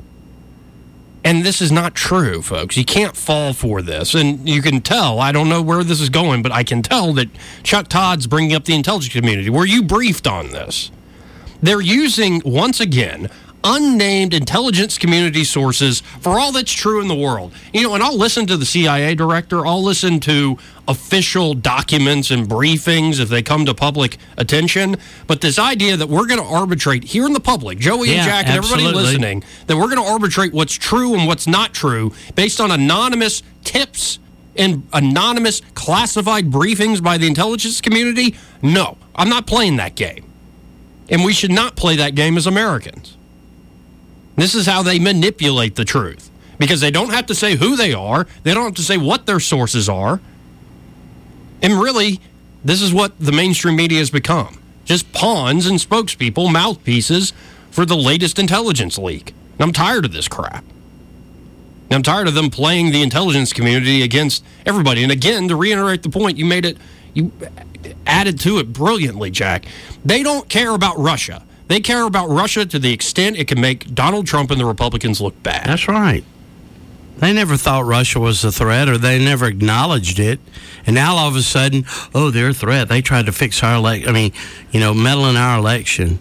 And this is not true, folks. You can't fall for this. And you can tell, I don't know where this is going, but I can tell that Chuck Todd's bringing up the intelligence community. Were you briefed on this? They're using, once again, unnamed intelligence community sources for all that's true in the world. You know, and I'll listen to the CIA director. I'll listen to official documents and briefings if they come to public attention. But this idea that we're going to arbitrate here in the public, Joey and Jack and everybody listening, that we're going to arbitrate what's true and what's not true based on anonymous tips and anonymous classified briefings by the intelligence community, no, I'm not playing that game. And we should not play that game as Americans. This is how they manipulate the truth. Because they don't have to say who they are. They don't have to say what their sources are. And really, this is what the mainstream media has become. Just pawns and spokespeople, mouthpieces for the latest intelligence leak. And I'm tired of this crap. And I'm tired of them playing the intelligence community against everybody. And again, to reiterate the point, you added to it brilliantly, Jack. They don't care about Russia. They care about Russia to the extent it can make Donald Trump and the Republicans look bad. That's right. They never thought Russia was a threat, or they never acknowledged it. And now all of a sudden, they're a threat. They tried to fix our meddle in our election.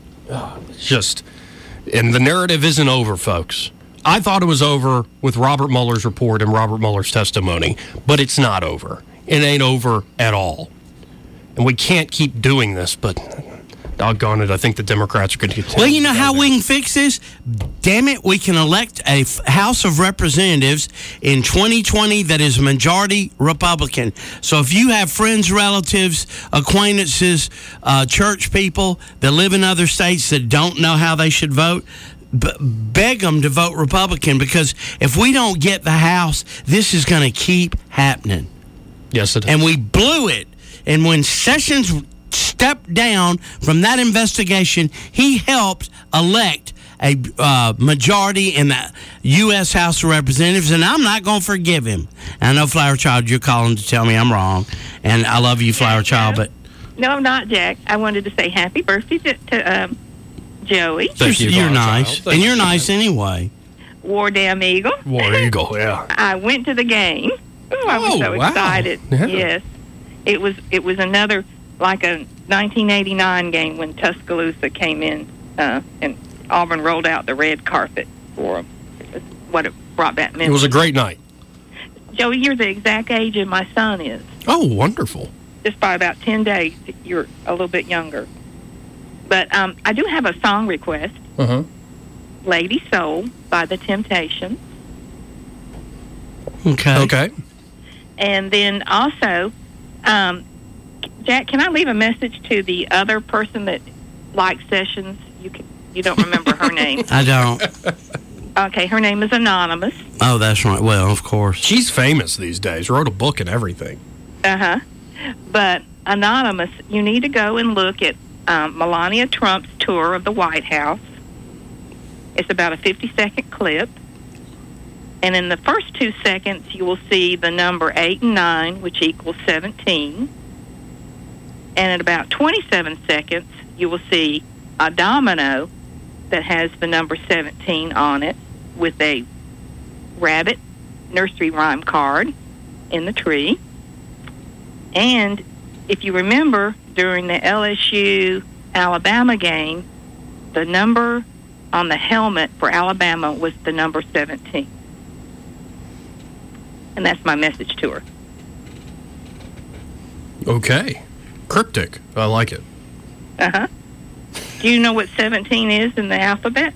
And the narrative isn't over, folks. I thought it was over with Robert Mueller's report and Robert Mueller's testimony, but it's not over. It ain't over at all. And we can't keep doing this, but doggone it, I think the Democrats are going to continue. Well, you know how we can fix this? Damn it, we can elect a House of Representatives in 2020 that is majority Republican. So if you have friends, relatives, acquaintances, church people that live in other states that don't know how they should vote, beg them to vote Republican, because if we don't get the House, this is going to keep happening. Yes, it is. And we blew it. And when Sessions stepped down from that investigation, he helped elect a majority in the U.S. House of Representatives, and I'm not going to forgive him. And I know, Flower Child, you're calling to tell me I'm wrong, and I love you, Flower Child, but... No, I'm not, Jack. I wanted to say happy birthday to Joey. Thank you, you're nice, and you're nice anyway. War Damn Eagle. War Eagle, yeah. I went to the game. Ooh, I was so excited. Yeah. Yes. It was another, like a 1989 game when Tuscaloosa came in and Auburn rolled out the red carpet for them. It's what it brought back memories. It was a great night. Joey, you're the exact age of my son is. Oh, wonderful. Just by about 10 days, you're a little bit younger. But I do have a song request. Uh-huh. Lady Soul by The Temptations. Okay. And then also, Jack, can I leave a message to the other person that likes Sessions? You don't remember her name. I don't. Okay, her name is Anonymous. Oh, that's right. Well, of course. She's famous these days. Wrote a book and everything. Uh-huh. But Anonymous, you need to go and look at Melania Trump's tour of the White House. It's about a 50-second clip. And in the first 2 seconds, you will see the number 8 and 9, which equals 17. And at about 27 seconds, you will see a domino that has the number 17 on it with a rabbit nursery rhyme card in the tree. And if you remember, during the LSU-Alabama game, the number on the helmet for Alabama was the number 17. And that's my message to her. Okay. Cryptic. I like it. Uh-huh. Do you know what 17 is in the alphabet?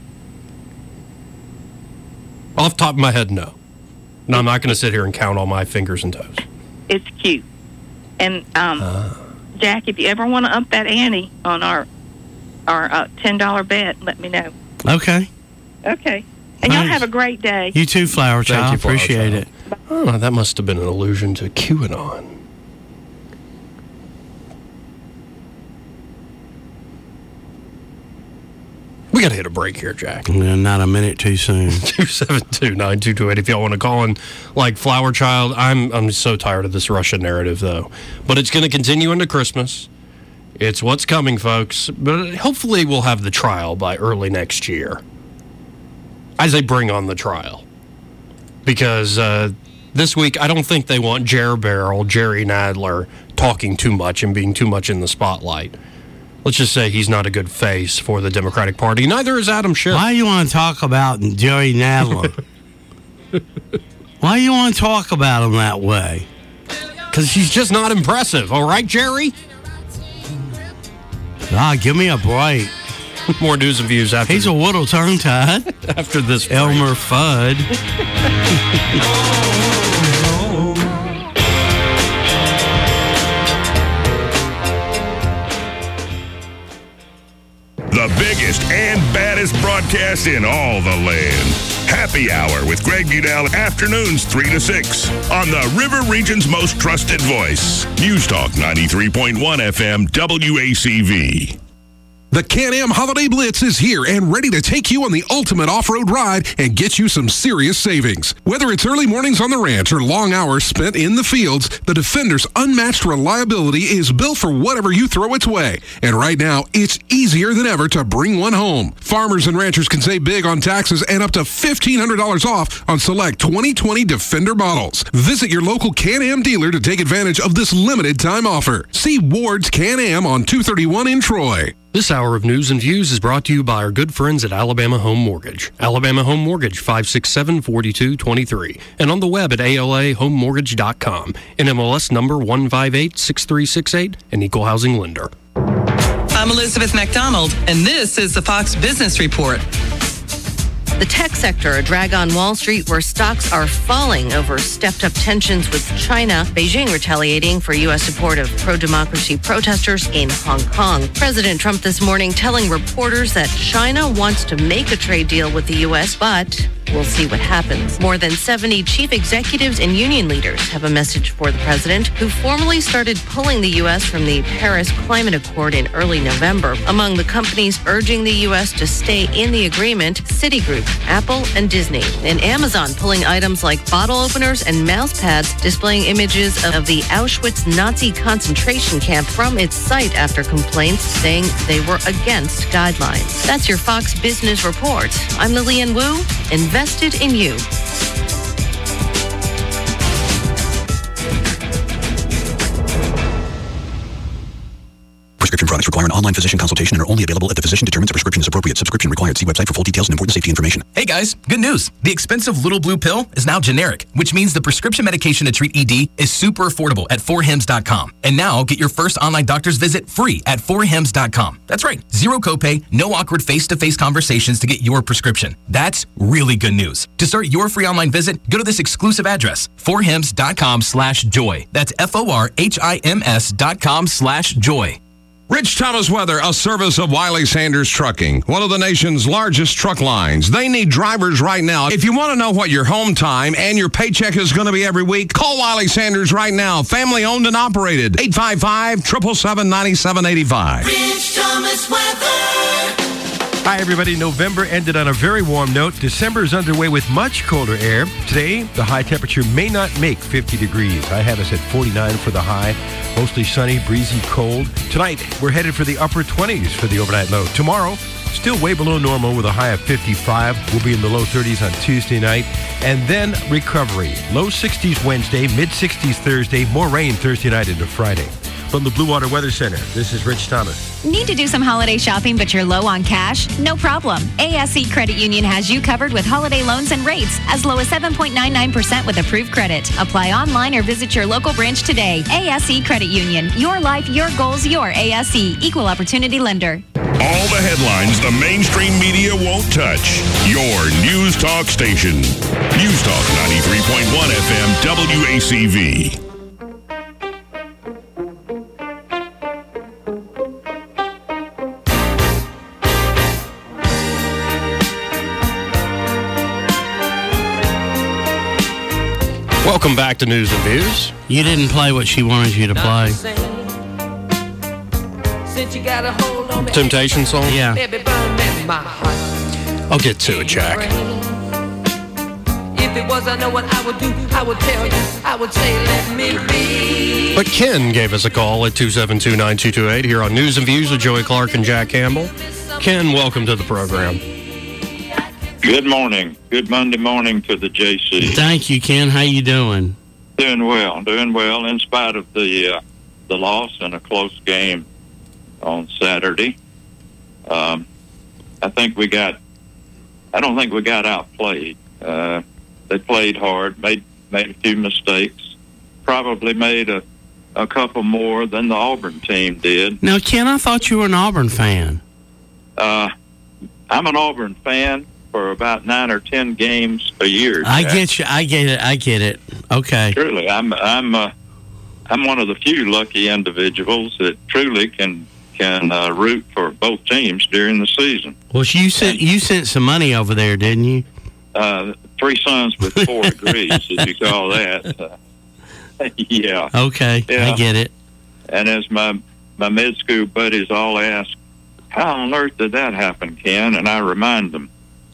Off the top of my head, no. No, I'm not going to sit here and count all my fingers and toes. It's cute. And, Jack, if you ever want to up that ante on our $10 bet, let me know. Okay. Okay. And y'all have a great day. You too, Flower Child. Thank you, Flower Appreciate Child. it. Oh, that must have been an allusion to QAnon. We got to hit a break here, Jack. Yeah, not a minute too soon. 272-9228 if y'all want to call in like Flower Child. I'm so tired of this Russia narrative, though. But it's going to continue into Christmas. It's what's coming, folks. But hopefully we'll have the trial by early next year. As they bring on the trial. Because this week, I don't think they want Jerry Nadler, talking too much and being too much in the spotlight. Let's just say he's not a good face for the Democratic Party. Neither is Adam Schiff. Why do you want to talk about Jerry Nadler? Why do you want to talk about him that way? Because he's just not impressive. All right, Jerry? Give me a break. More news and views after. He's a little tongue-tied. After this break. Elmer Fudd. The biggest and baddest broadcast in all the land. Happy Hour with Greg Udell, afternoons 3 to 6 on the River Region's most trusted voice. News Talk 93.1 FM WACV. The Can-Am Holiday Blitz is here and ready to take you on the ultimate off-road ride and get you some serious savings. Whether it's early mornings on the ranch or long hours spent in the fields, the Defender's unmatched reliability is built for whatever you throw its way. And right now, it's easier than ever to bring one home. Farmers and ranchers can save big on taxes and up to $1,500 off on select 2020 Defender models. Visit your local Can-Am dealer to take advantage of this limited time offer. See Ward's Can-Am on 231 in Troy. This hour of news and views is brought to you by our good friends at Alabama Home Mortgage. Alabama Home Mortgage, 567-4223. And on the web at alahomemortgage.com. NMLS number 1586368, an equal housing lender. I'm Elizabeth McDonald, and this is the Fox Business Report. The tech sector, a drag on Wall Street where stocks are falling over stepped-up tensions with China. Beijing retaliating for U.S. support of pro-democracy protesters in Hong Kong. President Trump this morning telling reporters that China wants to make a trade deal with the U.S., but we'll see what happens. More than 70 chief executives and union leaders have a message for the president, who formally started pulling the U.S. from the Paris Climate Accord in early November. Among the companies urging the U.S. to stay in the agreement, Citigroup, Apple, and Disney. And Amazon pulling items like bottle openers and mouse pads displaying images of the Auschwitz Nazi concentration camp from its site after complaints saying they were against guidelines. That's your Fox Business Report. I'm Lillian Wu, invested in you. Prescription products require an online physician consultation and are only available if the physician determines a prescription is appropriate. Subscription required. See website for full details and important safety information. Hey guys, good news. The expensive Little Blue pill is now generic, which means the prescription medication to treat ED is super affordable at 4hims.com. And now get your first online doctor's visit free at 4hims.com. That's right. Zero copay, no awkward face-to-face conversations to get your prescription. That's really good news. To start your free online visit, go to this exclusive address, 4hims.com/joy. That's FORHIMS.com/joy. Rich Thomas Weather, a service of Wiley Sanders Trucking, one of the nation's largest truck lines. They need drivers right now. If you want to know what your home time and your paycheck is going to be every week, call Wiley Sanders right now. Family owned and operated. 855-777-9785. Rich Thomas Weather. Hi, everybody. November ended on a very warm note. December is underway with much colder air. Today, the high temperature may not make 50 degrees. I have us at 49 for the high. Mostly sunny, breezy, cold. Tonight, we're headed for the upper 20s for the overnight low. Tomorrow, still way below normal with a high of 55. We'll be in the low 30s on Tuesday night. And then recovery. Low 60s Wednesday, mid 60s Thursday. More rain Thursday night into Friday. From the Blue Water Weather Center, this is Rich Thomas. Need to do some holiday shopping but you're low on cash? No problem. ASE Credit Union has you covered with holiday loans and rates as low as 7.99% with approved credit. Apply online or visit your local branch today. ASE Credit Union. Your life, your goals, your ASE. Equal Opportunity Lender. All the headlines the mainstream media won't touch. Your News Talk station. News Talk 93.1 FM WACV. Welcome back to News and Views. You didn't play what she wanted you to play. Temptation song? Yeah. I'll get to it, Jack. If it was, I know what I would do. I would tell you. I would say, let me be. But Ken gave us a call at 272-9228 here on News and Views with Joey Clark and Jack Campbell. Ken, welcome to the program. Good morning. Good Monday morning to the JC. Thank you, Ken. How you doing? Doing well in spite of the loss in a close game on Saturday. I don't think we got outplayed. They played hard, made a few mistakes, probably made a couple more than the Auburn team did. Now, Ken, I thought you were an Auburn fan. I'm an Auburn fan for about 9 or 10 games a year. I get you. I get it. Okay. Truly, I'm one of the few lucky individuals that truly can root for both teams during the season. Well, you sent some money over there, didn't you? 3 sons with 4 degrees, as you call that. Yeah. Okay, yeah. I get it. And as my mid-school buddies all ask, how on earth did that happen, Ken? And I remind them,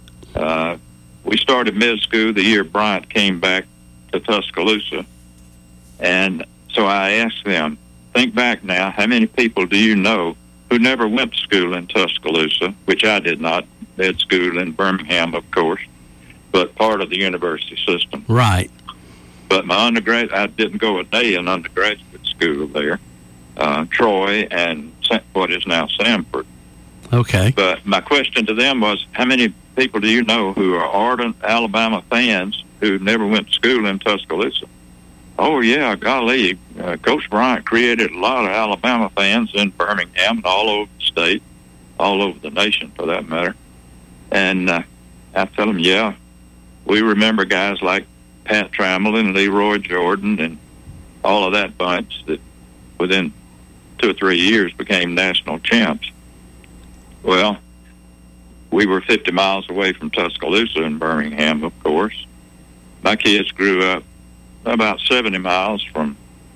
we started mid-school the year Bryant came back to Tuscaloosa. And so I asked them, think back now, how many people do you know who never went to school in Tuscaloosa, which I did not, mid-school in Birmingham, of course, but part of the university system. Right. But my I didn't go a day in undergraduate school there, Troy and what is now Samford. Okay. But my question to them was, how many people do you know who are ardent Alabama fans who never went to school in Tuscaloosa? Oh, yeah, golly, Coach Bryant created a lot of Alabama fans in Birmingham and all over the state, all over the nation for that matter. And I tell them, yeah, we remember guys like Pat Trammell and Leroy Jordan and all of that bunch that within 2 or 3 years became national champs. Well, we were 50 miles away from Tuscaloosa in Birmingham, of course. My kids grew up about 70 miles from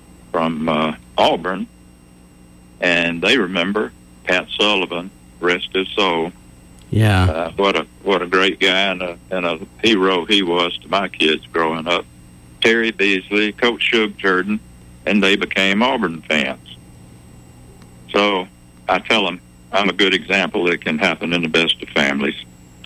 Auburn, and they remember Pat Sullivan, rest his soul. Yeah. What a great guy and a hero he was to my kids growing up. Terry Beasley, Coach Shug Jordan, and they became Auburn fans. So I tell them I'm a good example that can happen in the best of families.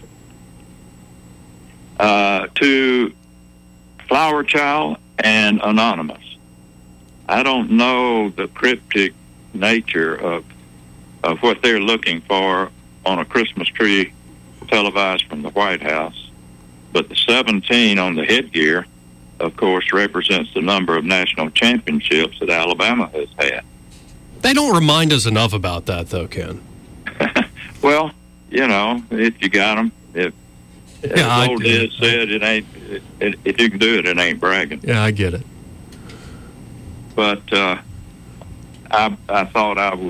To Flower Child and Anonymous. I don't know the cryptic nature of what they're looking for on a Christmas tree televised from the White House, but the 17 on the headgear, of course, represents the number of national championships that Alabama has had. They don't remind us enough about that, though, Ken. Well, if you got them, as old Dad said, if you can do it, it ain't bragging. Yeah, I get it. But I thought I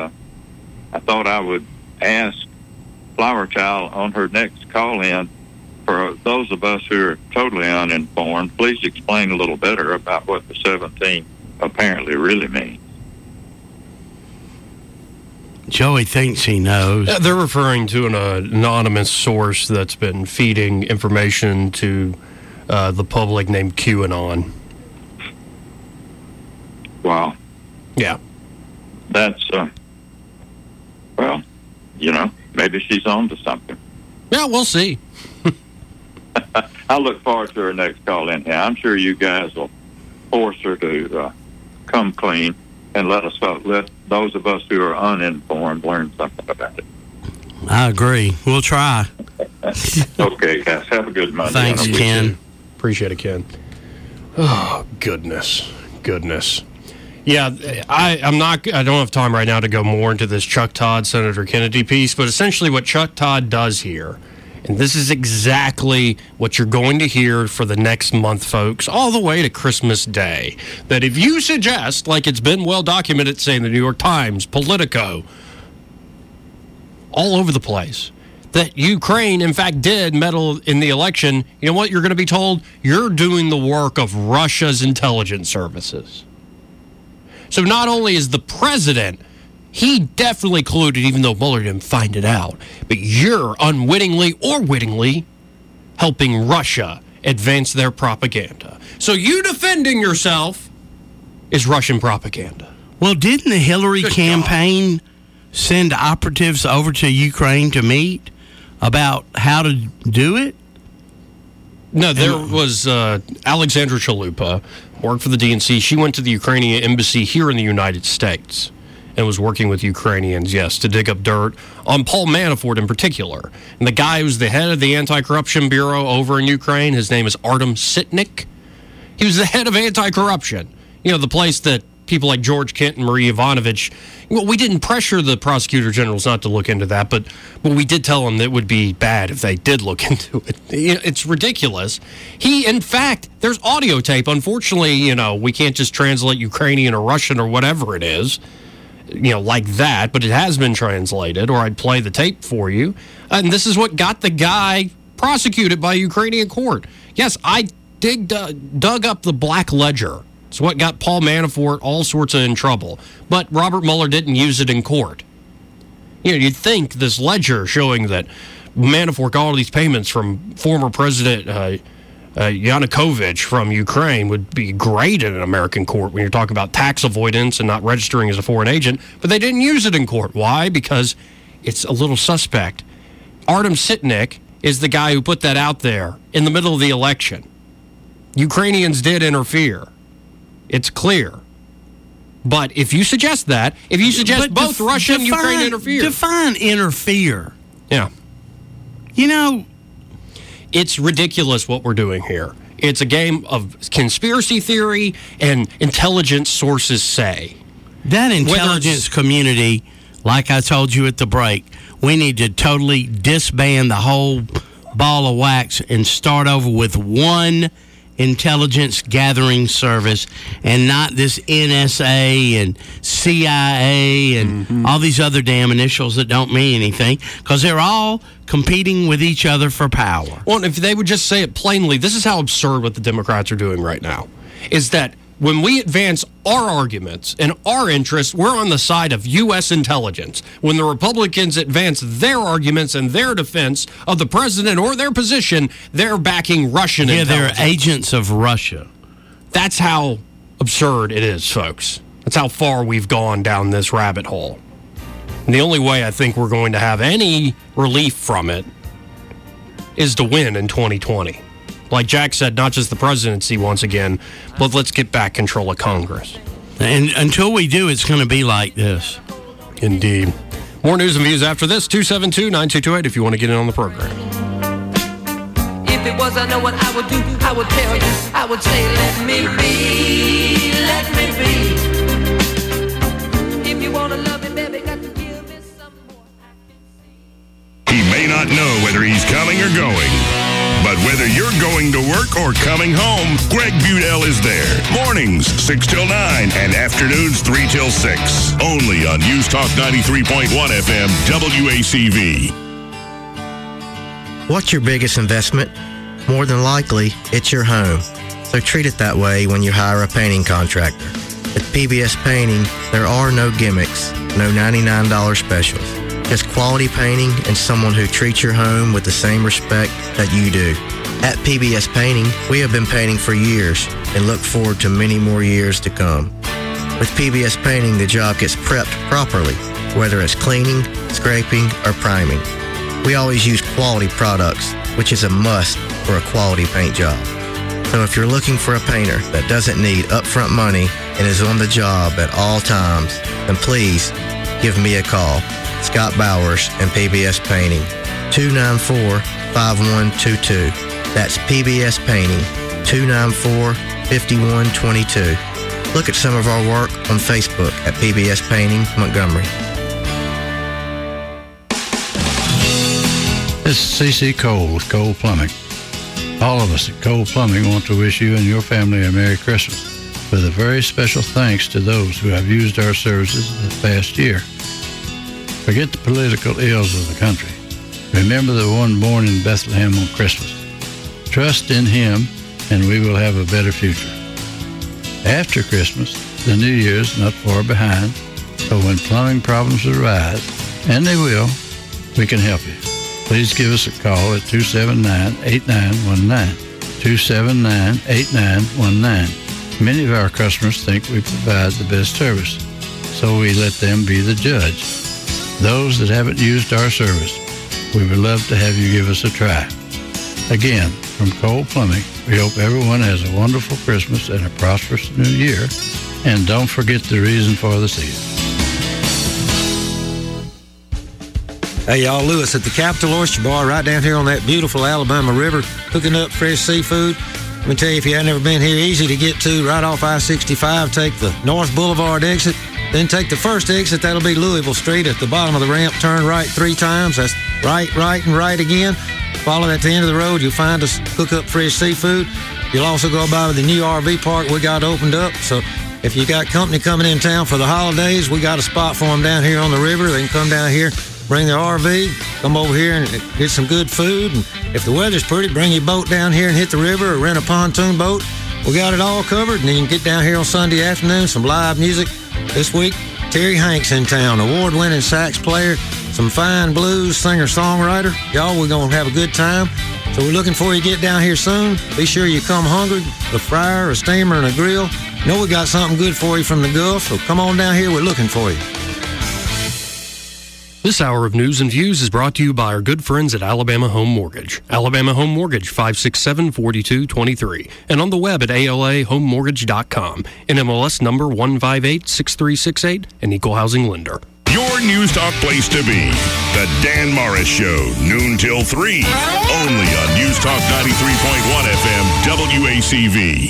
would ask Flower Child on her next call-in, for those of us who are totally uninformed, please explain a little better about what the 17 apparently really means. Joey thinks he knows. They're referring to an anonymous source that's been feeding information to the public named QAnon. Wow. Yeah. That's, well, maybe she's on to something. Yeah, we'll see. I look forward to her next call in here. I'm sure you guys will force her to come clean. and let those of us who are uninformed learn something about it. I agree. We'll try. Okay, guys. Have a good Monday. Thanks, Ken. Appreciate it, Ken. Oh, goodness. Yeah, I don't have time right now to go more into this Chuck Todd, Senator Kennedy piece, but essentially what Chuck Todd does here, and this is exactly what you're going to hear for the next month, folks, all the way to Christmas Day, that if you suggest, like it's been well documented, say in the New York Times, Politico, all over the place, that Ukraine, in fact, did meddle in the election, you know what you're going to be told? You're doing the work of Russia's intelligence services. So not only is the president, he definitely colluded, even though Mueller didn't find it out, but you're unwittingly or wittingly helping Russia advance their propaganda. So you defending yourself is Russian propaganda. Well, didn't the Hillary campaign send operatives over to Ukraine to meet about how to do it? No, there was Alexandra Chalupa, worked for the DNC. She went to the Ukrainian embassy here in the United States and was working with Ukrainians, yes, to dig up dirt on Paul Manafort in particular. And the guy who's the head of the Anti-Corruption Bureau over in Ukraine, his name is Artem Sitnik. He was the head of anti-corruption. You know, the place that people like George Kent and Marie Yovanovitch, well, we didn't pressure the prosecutor generals not to look into that, but we did tell them that it would be bad if they did look into it. It's ridiculous. In fact, there's audio tape. Unfortunately, we can't just translate Ukrainian or Russian or whatever it is, like that, but it has been translated, or I'd play the tape for you. And this is what got the guy prosecuted by a Ukrainian court. Yes, I dug up the Black Ledger. It's what got Paul Manafort all sorts of in trouble. But Robert Mueller didn't use it in court. You'd think this ledger showing that Manafort got all these payments from former President Yanukovych from Ukraine would be great in an American court when you're talking about tax avoidance and not registering as a foreign agent. But they didn't use it in court. Why? Because it's a little suspect. Artem Sitnik is the guy who put that out there in the middle of the election. Ukrainians did interfere. It's clear. But if you suggest that, both Russia and Ukraine interfere. Define interfere. Yeah. It's ridiculous what we're doing here. It's a game of conspiracy theory and intelligence sources say. That intelligence community, like I told you at the break, we need to totally disband the whole ball of wax and start over with one intelligence gathering service and not this NSA and CIA and all these other damn initials that don't mean anything, because they're all competing with each other for power. Well, if they would just say it plainly, this is how absurd what the Democrats are doing right now, is that when we advance our arguments and our interests, we're on the side of U.S. intelligence. When the Republicans advance their arguments and their defense of the president or their position, they're backing Russian intelligence. They're agents of Russia. That's how absurd it is, folks. That's how far we've gone down this rabbit hole. And the only way I think we're going to have any relief from it is to win in 2020. Like Jack said, not just the presidency once again, but let's get back control of Congress. And until we do, it's going to be like this. Indeed. More news and views after this. 272-9228 if you want to get in on the program. If it was I know what I would do, I would tell you. I would say, let me be, let me be. If you want to love me, baby, got to give me some more. He may not know whether he's coming or going. But whether you're going to work or coming home, Greg Budell is there. Mornings, 6 till 9, and afternoons, 3 till 6. Only on News Talk 93.1 FM, WACV. What's your biggest investment? More than likely, it's your home. So treat it that way when you hire a painting contractor. At PBS Painting, there are no gimmicks, no $99 specials. Just quality painting and someone who treats your home with the same respect that you do. At PBS Painting, we have been painting for years and look forward to many more years to come. With PBS Painting, the job gets prepped properly, whether it's cleaning, scraping, or priming. We always use quality products, which is a must for a quality paint job. So if you're looking for a painter that doesn't need upfront money and is on the job at all times, then please give me a call. Scott Bowers and PBS Painting, 294-5122. That's PBS Painting, 294-5122. Look at some of our work on Facebook at PBS Painting Montgomery. This is C.C. Cole with Cole Plumbing. All of us at Cole Plumbing want to wish you and your family a Merry Christmas with a very special thanks to those who have used our services this past year. Forget the political ills of the country. Remember the one born in Bethlehem on Christmas. Trust in him and we will have a better future. After Christmas, the New Year is not far behind, so when plumbing problems arise, and they will, we can help you. Please give us a call at 279-8919, 279-8919. Many of our customers think we provide the best service, so we let them be the judge. Those that haven't used our service, we would love to have you give us a try. Again, from Cole Plumbing, we hope everyone has a wonderful Christmas and a prosperous New Year, and don't forget the reason for the season. Hey, y'all, Lewis at the Capital Oyster Bar right down here on that beautiful Alabama River, cooking up fresh seafood. Let me tell you, if you haven't ever been here, easy to get to, right off I-65. Take the North Boulevard exit, then take the first exit. That'll be Louisville Street. At the bottom of the ramp, turn right 3 times. That's right, and right again. Follow at the end of the road, you'll find us cook up fresh seafood. You'll also go by the new RV park we got opened up. So if you got company coming in town for the holidays, we got a spot for them down here on the river. They can come down here, bring their RV, come over here and get some good food. And if the weather's pretty, bring your boat down here and hit the river or rent a pontoon boat. We got it all covered. And then you can get down here on Sunday afternoon, some live music. This week, Terry Hanks in town, award-winning sax player, some fine blues singer-songwriter. Y'all, we're going to have a good time. So we're looking for you to get down here soon. Be sure you come hungry, a fryer, a steamer, and a grill. You know we got something good for you from the Gulf, so come on down here. We're looking for you. This hour of News and Views is brought to you by our good friends at Alabama Home Mortgage. Alabama Home Mortgage, 567-4223. And on the web at alahomemortgage.com. NMLS number 1586368, an equal housing lender. Your News Talk place to be. The Dan Morris Show, noon till 3. Only on News Talk 93.1 FM, WACV.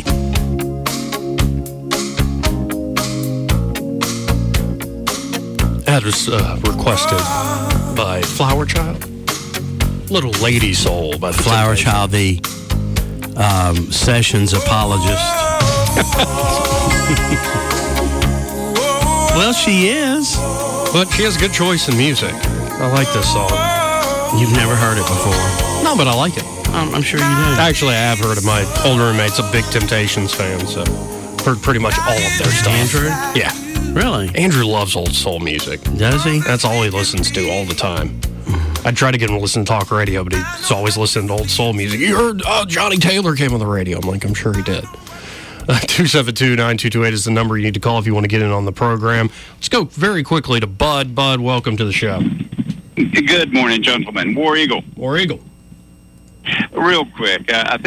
That was requested by Flower Child. Little Lady Soul by the Flower Child, the Sessions apologist. Well, she is. But she has a good choice in music. I like this song. You've never heard it before? No, but I like it. I'm sure you do. Actually, I have heard it. My older roommate's a big Temptations fan, so heard pretty much all of their stuff. Andrew? Yeah. Really? Andrew loves old soul music. Does he? That's all he listens to all the time. I try to get him to listen to talk radio, but he's always listening to old soul music. You heard Johnny Taylor came on the radio. I'm like, I'm sure he did. 272-9228 is the number you need to call if you want to get in on the program. Let's go very quickly to Bud. Bud, welcome to the show. Good morning, gentlemen. War Eagle. War Eagle. Real quick, I think